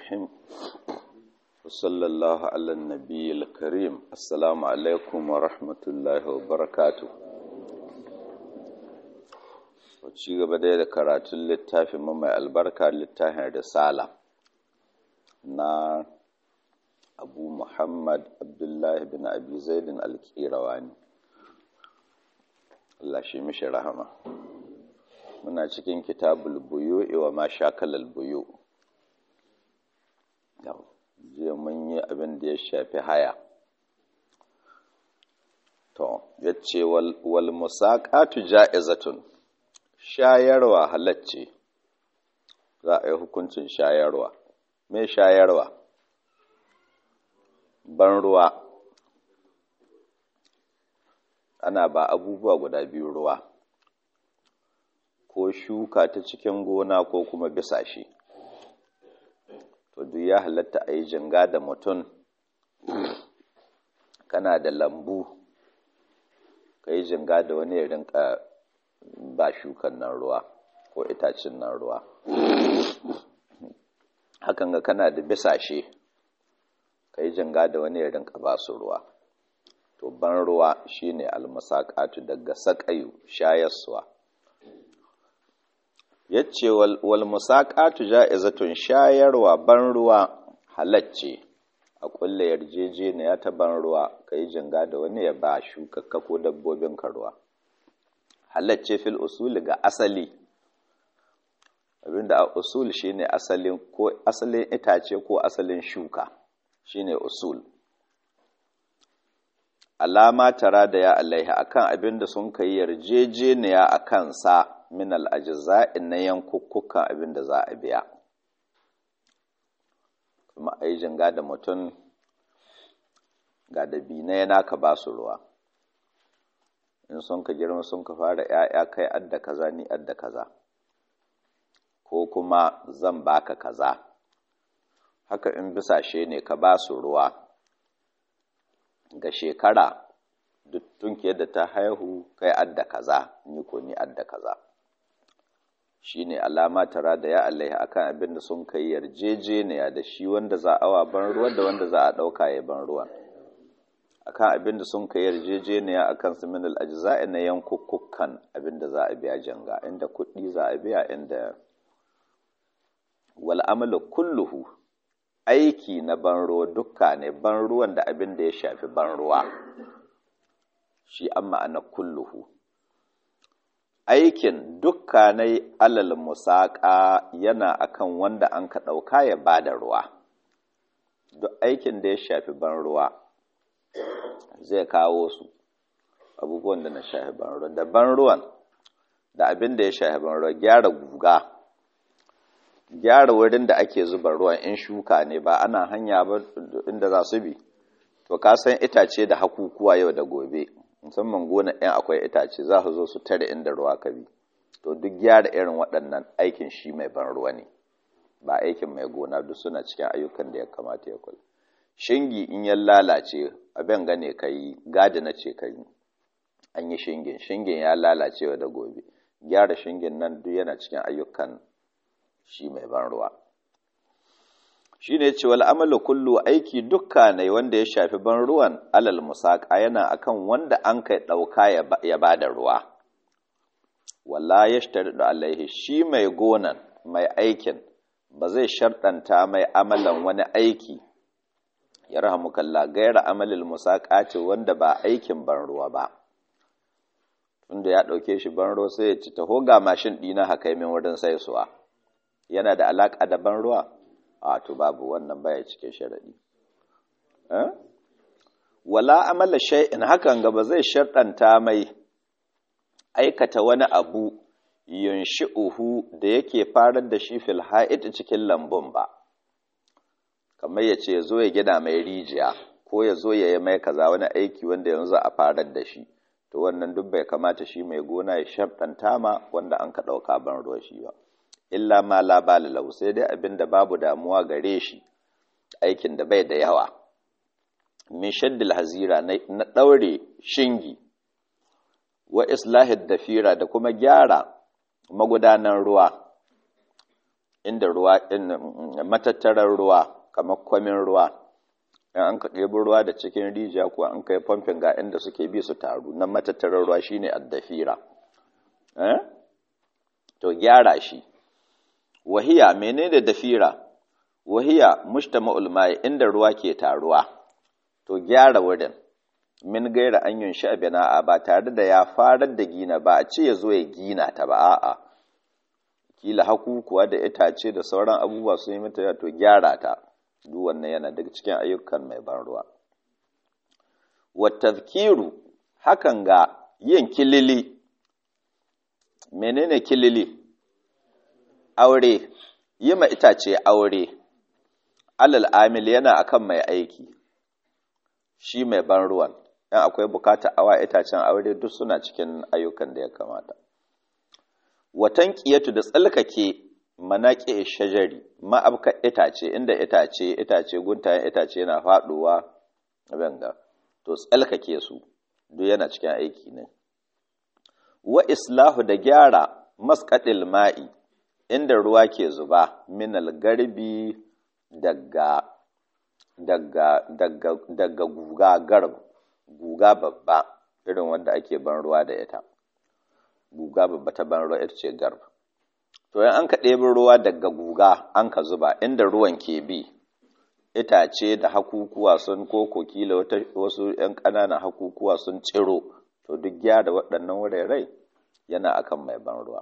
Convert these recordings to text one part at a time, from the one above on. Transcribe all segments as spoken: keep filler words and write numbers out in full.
الرحيم وصلى الله على النبي الكريم السلام عليكم ورحمة الله وبركاته ci gaba da karatun littafin mu mai albarka littafin risala na Abu Muhammad Abdullahi bin Abi Zaidin al-Qirawani Allah shi mishi rahama muna cikin kitabul buyu'i wa ma shakalal buyu jiya mun yi abin da ya shafi haya to yace wal wal musaqatu ja'izatun shayarwa halacce za a yi hukuncin shayarwa me shayarwa ban ruwa ana ba abubuwa guda biyu ruwa ko shuka ta cikin gona ko kuma bisashe to duk ya halatta a yi jinga da mutum kana da lambu ka yi jinga da wani ya rinka ba shukan nan ruwa ko itacin nan ruwa hakan ga kana da bisashe ka yi jinga da wani ya rinka ba su ruwa to ban ruwa shine almusaqatu daga saqayu shayaswa yace wal, wal musaqatu ja'izatun shayarwa ban ruwa halacce a kulle yarjejeniya ta ban ruwa kai jinga da wani ya ba shukakka ko dabbobin ka ruwa halacce fil usul ga asali abinda a usul shine asalin ko asalin itace ko asalin shuka shine usul alama tara da ya alaiha akan abinda sun kai yarjejeniya akan sa min al-ajza'in na yankukkukan abinda za a biya kuma ai jinga da mutum ga dabina yana ka ba su ruwa in sun ka girma sun ka fara ƴaƴa kai adda kaza ni adda kaza ko kuma zan baka kaza haka in bisashe ne ka ba su ruwa ga shekara duk tunkiyar da ta haihu kai adda kaza ni ko ni adda kaza shine alama tara da ya Allah akan abin da sun kai yarjejeniya da shi wanda za a wa ban ruwa da wanda za a dauka ya ban ruwa akan abin da sun kai yarjejeniya akan su min al-ajza'i na yankukkukan abin da za a biya janga inda kuɗi za a biya inda wal amalu kulluhu aiki na ban ruwa dukka ne ban ruwan da abin da ya shafi ban ruwa shi an ma'ana kulluhu aikin dukka ne alal musaƙa yana akan wanda an ka ɗauka ya ba da ruwa duk aikin da ya shafi ban ruwa zai kawo su abubuwan da na shafi ban ruwa da ban ruwan da abin da ya shafi ban ruwa gyara guga gyara wurin da ake zuba ruwan in shuka ne ba ana hanya ba inda za su bi to ka san itace da hakukuwa yau da gobe musamman gona ɗin akwai itace za su zo su tare inda ruwa ka bi to duk gyara irin waɗannan aikin shi mai ban ruwa ne ba aikin mai gona duk suna cikin ayyukan da ya kamata ya kula shingi in ya lalace abin gane ka yi gadi na ce ka yi an yi shingin shingin ya lalace yau da gobe gyara shingin nan duk yana cikin ayyukan shi mai ban ruwa shi ne ce wal amalu kullu aiki dukka ne wanda ya shafi ban ruwan alal musaqa yana akan wanda an kai dauka ya ba da ruwa walla yashtaridu alaihi shi mai gonan mai aikin ba zai shartanta mai amalan wani aiki ya rahamukallah gaira amalil musaqati wanda ba aikin ban ruwa ba tunda ya dauke shi ban ruwa sai ya ci taho ga mashin dina haka min wurin saisuwa yana da alaƙa da ban ruwa a to babu wannan baya cikin sharadi eh wala amala shay'in hakan ga ba zai sharɗanta mai aikata wani abu yunshi'uhu da yake farar da shi fil ha'id cikin lambun ba kamar yace yazo ya gina mai rijiya ko yazo ya yi mai kaza wani aiki wanda yanzu a farar da shi to wannan duk bai kamata shi mai gona ya sharɗanta ma wanda an ka dauka ban ruwa shi ba illa ma la bala lahu sai dai abinda babu damuwa gare shi aikin da bai da yawa min shaddil hazira na daure shingi wa islahid dafira da kuma gyara magudanan ruwa inda ruwa matattarar ruwa kamar kwamin ruwa in an ka ɗebi ruwa da cikin rijiya ko an kai famfin ga inda suke bi su taru nan matattarar ruwa shine addafira eh to gyara shi wahiya menene dafira wahiya mujtama'ul ma'i inda ruwa ke taruwa to gyara wurin min gaira an yun sha bina'a ba tare da ya farar da gina ba a ce ya zo ya gina ta ba a'a kila hakukuwa da itace da sauran abubuwa sun yi mata to gyara ta duk wannan yana daga cikin ayyukan mai ban ruwa wa tadhkiru hakan ga yin kilili menene kilili aure yi ma itace aure alal amil yana akan mai aiki shi mai ban ruwan dan akwai bukatar awa itacen aure duk suna cikin ayyukan da ya kamata watan qiyatu da tsalkake manaqi shajari ma'abka itace inda itace itace guntayen itace yana faduwa banga to tsalkake su duk yana cikin aiki ne wa islahu da gyara masqatil ma'i inda ruwa ke zuba minal garbi daga daga daga daga guga garb guga babba irin wanda ake ban ruwa da ita guga babba ta ban ruwa ita ce garb to in an ka ɗebi ruwa daga guga an ka zuba inda ruwan ke bi itace da hakukuwa sun koko kila wasu ƴan ƙananan hakukuwa sun ciro to duk gyara waɗannan wurare yana akan mai ban ruwa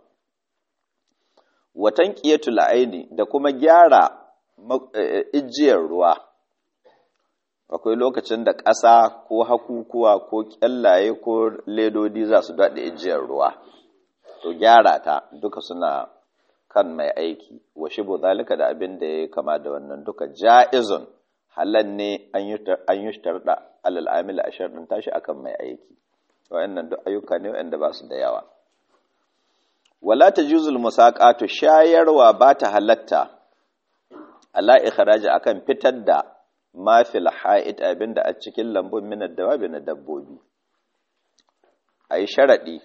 watan qiyatul aini da kuma gyara ijiyar ruwa akwai lokacin da ƙasa ko hakukuwa ko ƙyallaye ko ledodi za su daɗe ijiyar ruwa to gyara ta duka suna kan mai aiki wa shibu zalika da abin da ya kama da wannan duka ja'izun halan ne an yi shtarda alal amil a sharɗin tashi akan mai aiki wa'annan duk ayyuka ne wa'anda ba su da yawa wala tajuzul musaqatu shayarwa ba ta halatta ala ikhraji akan fitar da ma fil ha'id abinda a cikin lambun min ad-dawabi na dabbobi ayi sharadi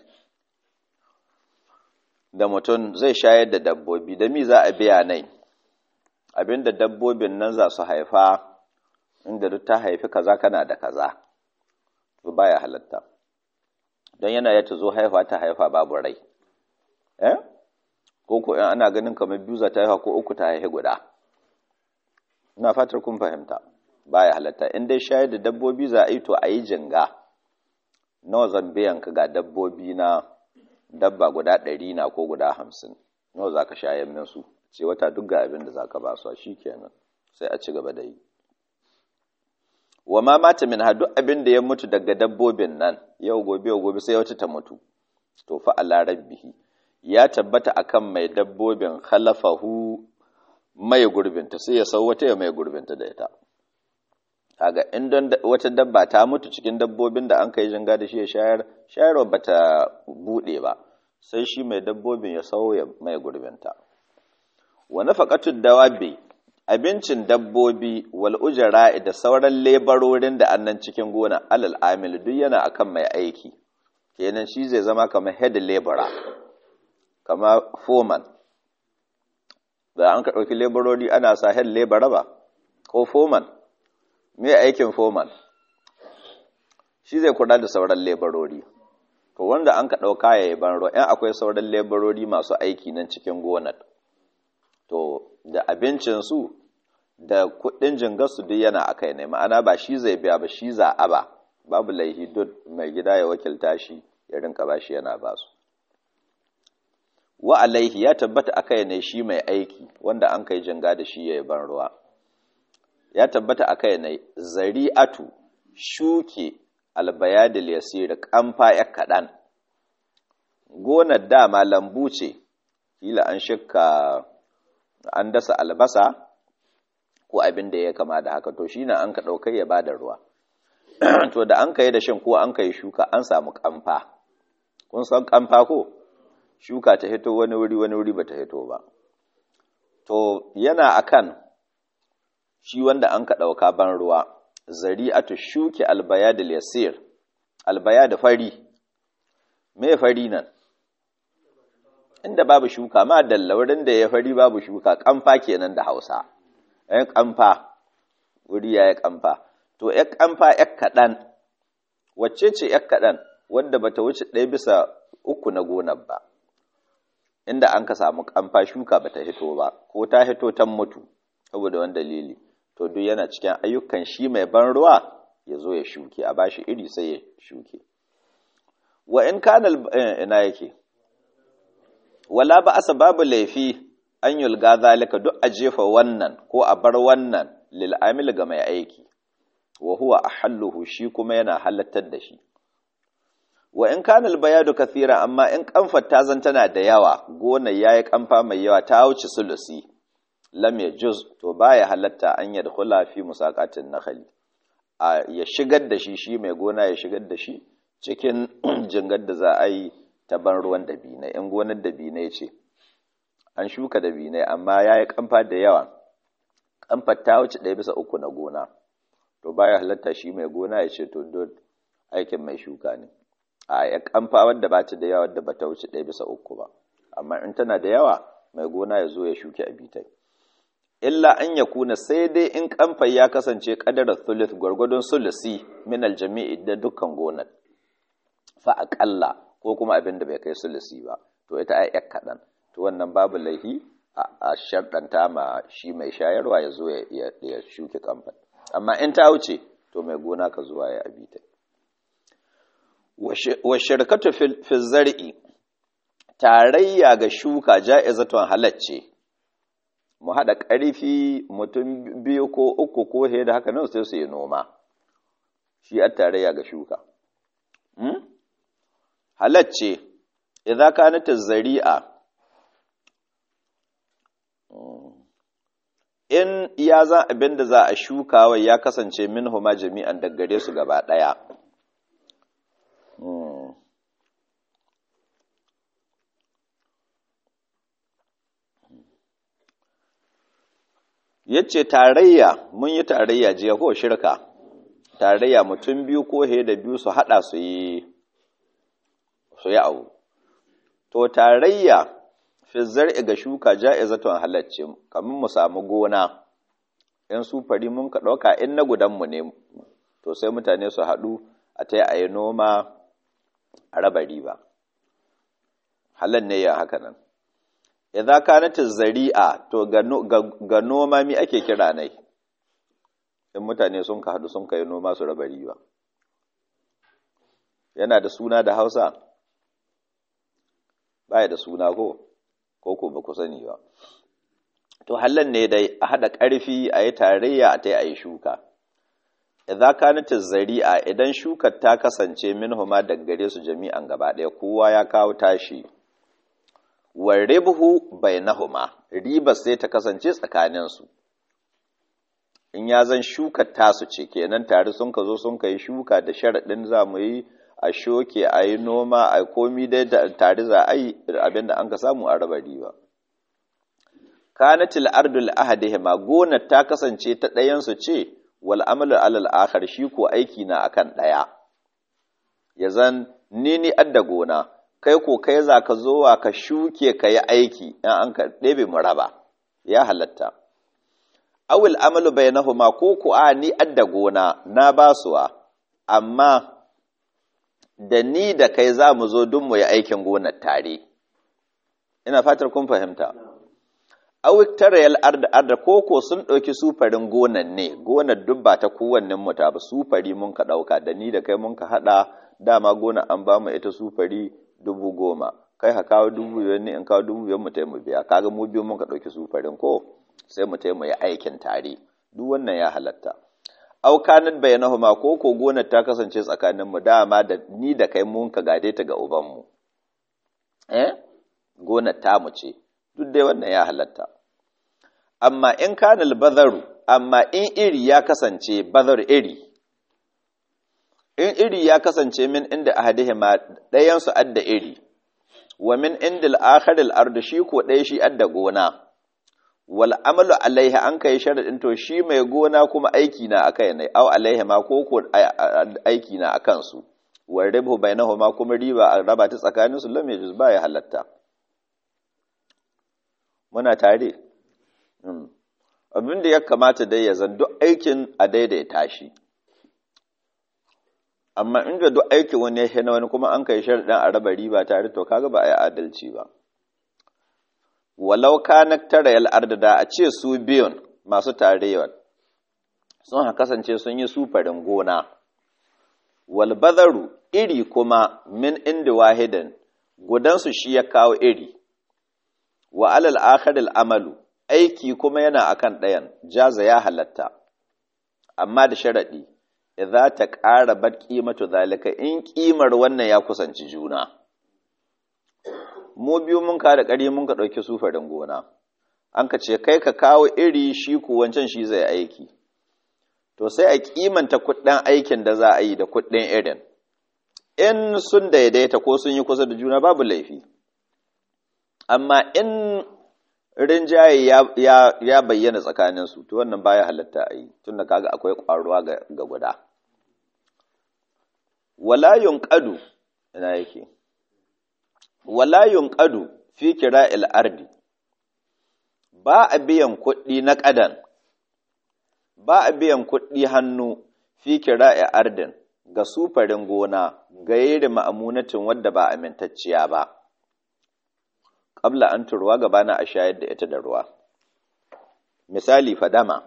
da mutum zai shayar da dabbobi da mi za a biya nai abinda dabbobin nan za su haifa inda duk ta haifi kaza kana da kaza to baya halatta don yana ya ta zo haifa ta haifa babu rai eh ko ko in ana ganin kamar biyu za ta haifa ko uku ta haifi guda ina fatar kun fahimta baya halatta in dai shayar da dabbobi za a yi to a yi jinga nawa zan biyan ka ga dabbobi na dabba guda ɗari na ko guda hamsin nawa za ka shayar min su ce wata duk ga abin da za ka ba su shi kenan sai a ci gaba da yi wa ma mata min ha duk abin da ya mutu daga dabbobin nan yau gobe yau gobe sai wata ta mutu to fa ala rabbihi ya tabbata akan mai dabbobin khalafahu mai gurbinta sai ya sau wata ya mai gurbinta da ita kaga in don wata dabba ta mutu cikin dabbobin da an kai jinga da shi ya shayar shayarwa bata bude ba sai shi mai dabbobin ya sau ya mai gurbinta wa nafaqatud dawabi abincin dabbobi wal ujra'i da sauran lebarorin da annan cikin gona alal amil duk yana akan mai aiki kenan shi zai zama kamar head laborer kamar foreman da an ka dauki laborori ana sa head laborer ba ko foreman me aikin foreman shi zai kula da sauran lebarori to wanda an ka ɗauka ya yi ban ruwa in akwai sauran lebarori masu aiki nan cikin gonar to da abincinsu da kuɗin jingarsu duk yana a kai ne ma'ana ba shi zai biya ba shi za a ba babu laihi duk mai gida ya wakilta shi ya rinka ba shi yana ba su wa alaihi ya tabbata a kai ne shi mai aiki wanda an kai jinga da shi ya yi ban ruwa ya tabbata a kai ne zari'atu shuke albayadil yasir kamfa ya kaɗan gonar dama lambu ce kila an shika an dasa albasa ko abin da ya kama da haka to shine an ka ɗaukai ya bada ruwa to da an kai da shin ko an kai shuka an samu kamfa kun san kamfa ko shuka ta hito wani wuri wani wuri bata hito ba to yana akan shi wanda an ka ɗauka ban ruwa zari'atu shuki albayadil yasir albayad fari me fari nan inda babu shuka ma dalla wurin da ya fari babu shuka kamfa kenan da Hausa eh kamfa wuri ya kamfa to ya kamfa ya kadan wacce ce ya kadan wanda bata wuce ɗaya bisa uku na gonar ba inda an ka samu kamfa shuka bata hito ba ko ta hito ta mutu saboda wani dalili to duk yana cikin ayyukan shi mai ban ruwa ya zo ya shuke a bashi iri sai ya shuke wa in kana ina yake wala ba asa babu laifi an yulga zalika duk a jefa wannan ko a bar wannan lil amil ga mai aiki wa huwa ahalluhu shi kuma yana halattar da shi wa in kana albayadu kathira amma in kamfar ta zan tana da yawa gona yayi kamfa mai yawa ta wuce sulusi lam yajuz to baya halatta an yadkhula fi musaqatin nakhli a ya shigar da shi shi mai gona ya shigar da shi cikin jingar da za a yi ta ban ruwan dabinai in gonar dabinai ce an shuka dabinai amma yayi kamfa da yawa kamfar ta wuce ɗaya bisa uku na gona to baya halatta shi mai gona ya ce to don aikin mai shuka ne a ya kamfa wadda ba ta da yawa wadda ba ta wuce ɗaya bisa uku ba amma in tana da yawa mai gona ya zo ya shuke a bitai illa an ya kuna sai dai in kamfa ya kasance kadarar thuluth gwargwadon sulusi min aljami'i da dukkan gonar fa aqalla ko kuma abin da bai kai sulusi ba to ita ai yak kadan to wannan babu laihi a sharɗanta ma shi mai shayarwa ya zo ya shuke kamfa amma in ta wuce to mai gona ka zuwa ya abita wa shirkatu fi zar'i tarayya ga shuka ja'izatun halacce mu hada ƙarfi mutum biyu ko uku ko he da haka nan sai su yi noma shi a tarayya ga shuka hmm? halacce idza kanat az-zari'a in ya za abin da za a shukawa ya kasance min huma jami'an daggare su gaba ɗaya yace tarayya mun yi tarayya jiya ko shirka tarayya mutum biyu ko he da biyu su hada su yi su yi abu to tarayya fi zar'i ga shuka ja'izatun halacce kamar mu samu gona in su fari mun ka dauka in na gudan mu ne to sai mutane su hadu a tayi ayi noma a raba riba halan ne ya haka nan idza kanat az-zari'a to ga noma mi ake kira nai in mutane sun ka hadu sun kai noma su raba riba yana da suna da Hausa baya da suna ko ko ko ba ku sani ba to hallan ne dai a hada karfi a yi tarayya a tai ayi shuka idza kanat az-zari'a idan shukar ta kasance minhuma daggare su jami'an gaba daya kowa ya kawo tashi waribhu bainahuma riba sai ta kasance tsakanin su in ya zan shukar tasu ce kenan tare sun ka zo sun kai shuka da sharadin zamu yi a shoke a yi noma a komi dai da tare za a yi abinda an ka samu a raba riba kanatil ardul ahadihima gonar ta kasance ta ɗayan su ce wal amalu alal akhar shi ko aiki na akan ɗaya yazan ni ni adda gona kai ko kai za ka zo wa ka shuke ka yi aiki in an ka ɗebe mu raba ya halatta awil amalu bainahuma ko ku a ni adda gona na basuwa amma da ni da kai za mu zo duk mu yi aikin gonar tare ina fatar kun fahimta awik tarayal arda arda koko sun ɗauki sufarin gonan ne gonar duk ba ta kowannen mu ta ba sufari mun ka ɗauka da ni da kai mun ka haɗa dama gona an ba mu ita sufari dubu goma kai ka kawo dubu biyar ne in kawo dubu biyar mu tai mu biya kaga mu biyu mun ka ɗauki sufarin ko sai mu tai mu yi aikin tare duk wannan ya halatta aw kanat bainahuma ko ko gonar ta kasance tsakanin mu dama da ni da kai mun ka gade ta ga uban mu eh gonar ta mu ce duk dai wannan ya halatta amma in kana al-badaru amma in iri ya kasance badar iri in iri ya kasance min inda ahadihima dayan su adda iri wa min indil akhir al-ard shi ko dai shi adda gona wal amalu alaiha an kai sharadin to shi mai gona kuma aiki na akai ne aw alaiha ma ko ko aiki na akan su wa ribu bainahuma kuma riba a raba ta tsakanin su lam yajuz ba ya halatta muna tare abin da ya kamata dai ya zan duk aikin a daidaita shi, amma inda duk aikin wani ya na wani kuma an kai sharɗin a raba riba tare to kaga ba a yi adalci ba. Walau kanak tara yal ardada a ce su biyun masu tarewa sun ha kasance sun yi sufarin gona, wal bazaru iri kuma min inda wahidan gudansu shi ya kawo iri, wa alal akharil amalu aiki kuma yana akan ɗayan jaza ya halatta, amma da sharaɗi idza ta ƙara bar ƙimatu zalika in ƙimar wannan ya kusanci juna. Mu biyu mun ka da ƙari mun ka ɗauki sufarin gona, an ka ce kai ka kawo iri shi ku wancan shi zai aiki, to sai a ƙimanta kuɗin aikin da za a yi da kuɗin irin, in sun daidaita ko sun yi kusa da juna babu laifi, amma in rinjaye ya, ya, ya bayyana tsakaninsu to wannan baya halatta a yi tun da kaga akwai ƙwaruwa ga, ga guda. Wala yunqadu ina yake wala yunqadu fi kira'il ardi ba a biyan kuɗi na ƙadan ba a biyan kuɗi hannu fi kira'i ardin ga sufarin gona gairi ma'amunatin wadda ba amintacciya ba ƙabla an turwa gabana a shayar da ita da ruwa. Misali fadama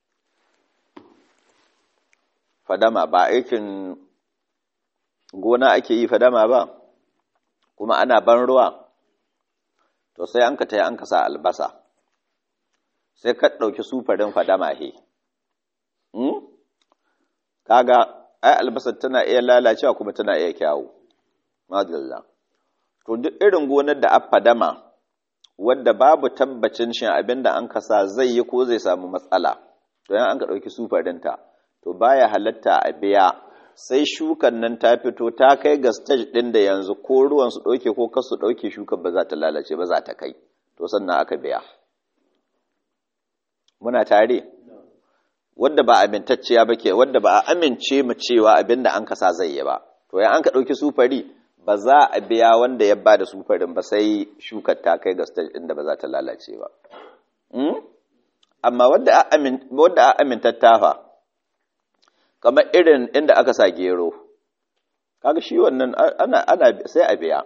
fadama ba aikin gona ake yi fadama ba kuma ana ban ruwa, to sai an ka taya an ka sa albasa sai ka ɗauki sufarin fadama he hmm? kaga ai albasar tana iya lalacewa kuma tana iya kyawu madalla. To duk irin gonar da aka fadama wadda babu tabbacin shin abinda an kasa zai yi ko zai samu matsala, to yan an ka ɗauki sufarinta to baya halatta a biya sai shukan nan ta fito ta kai ga stage ɗin da yanzu ko ruwan su ɗauke ko kasu ɗauke shukan ba za ta lalace ba za ta kai, to sannan aka biya. Muna tare? Wadda ba amintacciya ba ke, wadda ba a amince mu cewa abinda an kasa zai yi ba, to yan an ka ɗauki sufari ba za a biya wanda ya ba da sufarin ba sai shukar ta kai ga stage ɗin da ba za ta lalace ba. Amma wadda a amintattafa kamar irin inda aka sa gero, kaga shi wannan ana, ana sai a biya.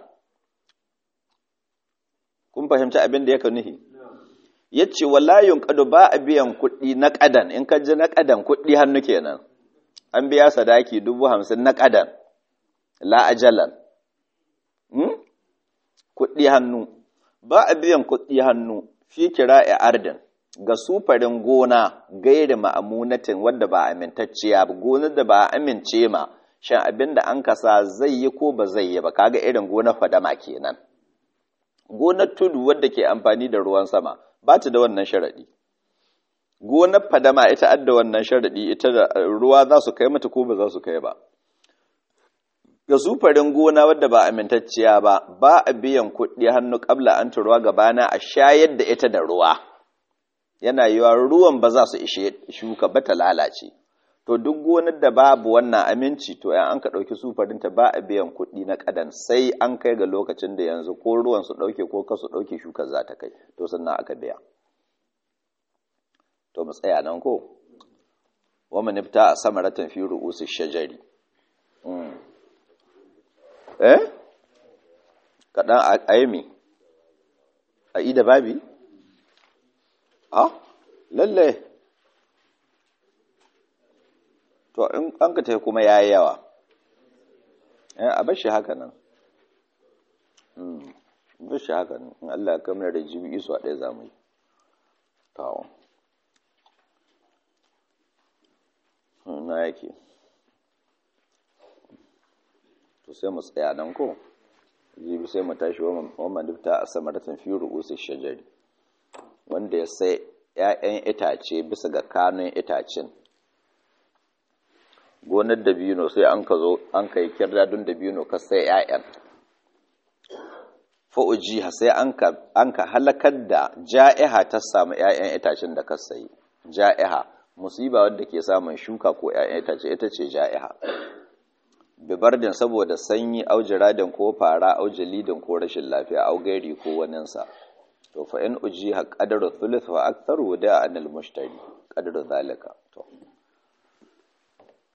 Kun fahimci abin da yake nuhi? Yace wala yunqadu ba a biyan kuɗi na ƙadan, in ka ji na ƙadan kuɗi hannu kenan. An biya sadaki dubu hamsin na ƙadan, la ajalan. Hmm? Kuɗi hannu, ba a biyan kuɗi hannu fi kira'i ardin ga sufarin gona gairi ma'amunatin wadda ba amintacciya ba, gonar da ba a amince ma shan abin da an kasa zai yi ko ba zai yi ba, kaga irin gonar fadama kenan. Gonar tudu wadda ke amfani da ruwan sama ba ta da wannan sharaɗi. Gonar fadama ita adda wannan sharaɗi, ita da ruwa za su kai mata ko ba za su kai ba. Ga sufarin gona wadda ba amintacciya ba, ba a biyan kuɗi hannu ƙabla an turwa gabana a shayar da ita da ruwa. Yana yiwa ruwan ba za su ishe shuka ba ta lalace. To duk gonar da babu wannan aminci to yan an ka ɗauki sufarinta ba a biyan kuɗi na ƙadan sai an kai ga lokacin da yanzu ko ruwan su ɗauke ko kasu ɗauke shukar za ta kai, to sannan aka biya. To mu tsaya nan ko? Wa manifta a samaratan fi ru'usi shajari. Eh? Kaɗan a yi mi? A ida babi? Ah, lalle. To in an ka tafi kuma yayi yawa. Eh, a bar shi haka nan. Mm. Bar shi haka nan. In Allah ya kamar da jibi iso a ɗaya zamu yi. To. Na yake. To sai mu tsaya nan ko? Jibi sai mu tashi wa man dufta a samaratan fi ru'usi shajari. Wanda ya sai ‘ya'yan itace bisa ga kanun itacen. Gonar dabino sai an ka zo, an ka yi kirdadun dabino ka sai ‘ya'yan. Fa'ujiha sai an ka halakar da ja'iha ta samu ‘ya'yan itacen da ka sayi. Ja'iha, musiba wadda ke samun shuka ko ‘ya'yan itace ita ce ja'iha. Bibardin saboda sanyi, aujiradin ko fara, aujalidin ko rashin lafiya, augairi ko waninsa. to fa in ujiha qadaru thuluth wa aktharu da anil mushtari qadaru zalika to